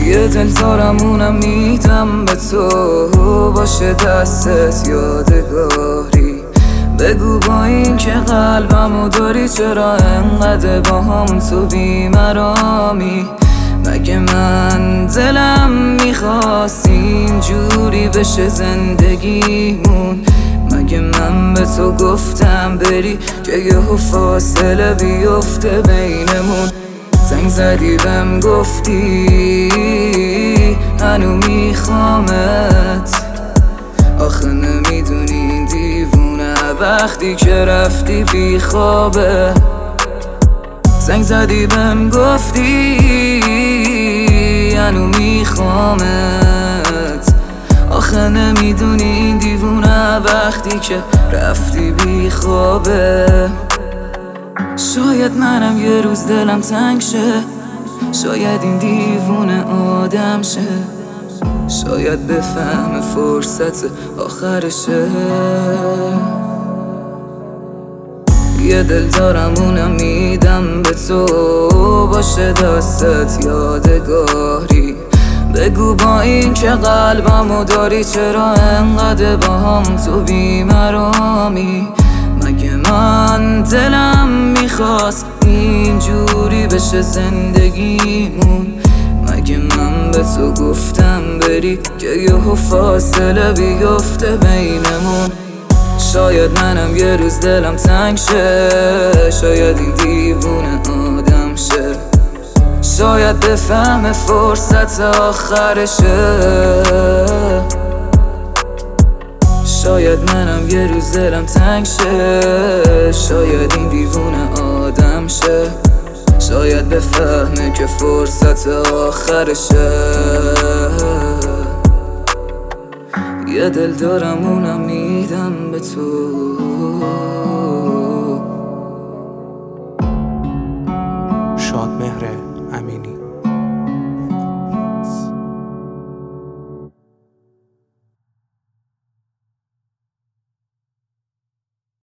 یه دل دارم اونم میدم به تو، باشه دستت یادگاری. بگو با این که قلبمو داری چرا انقدر با هم تو بیمرامی؟ مگه من دلم میخواست اینجوری بشه زندگیمون؟ مگه من به تو گفتم بری که یهو فاصله بیفته بینمون؟ زنگ زدی بهم گفتی هنو میخوامت، آخه نمیدونی این دیوونه وقتی که رفتی بی خوابه. زنگ زدی بهم گفتی هنو میخوامت، آخه نمیدونی این دیوونه وقتی که رفتی بی خوابه. شاید منم یه روز دلم تنگ شه، شاید این دیوونه آدم شه، شاید بفهم فرصت آخرشه. یه دل دارم اونم میدم به تو، باشه دستت یادگاری. بگو با این که قلبمو داری چرا انقدر با هم تو بیمرامی؟ مگه من دلم میخواست اینجوری بشه زندگیمون؟ مگه من به تو گفتم بری که یهو فاصله بیفته بینمون؟ شاید منم یه روز دلم تنگ شه، شاید این دیوونه آدم شه، شاید بفهم فرصت آخرشه. شاید منم یه روز دلم تنگ شه، شاید این دیوونه آدم شه، شاید بفهمه که فرصت آخرشه. یه دل دارم اونم میدم به تو. شادمهر امینی.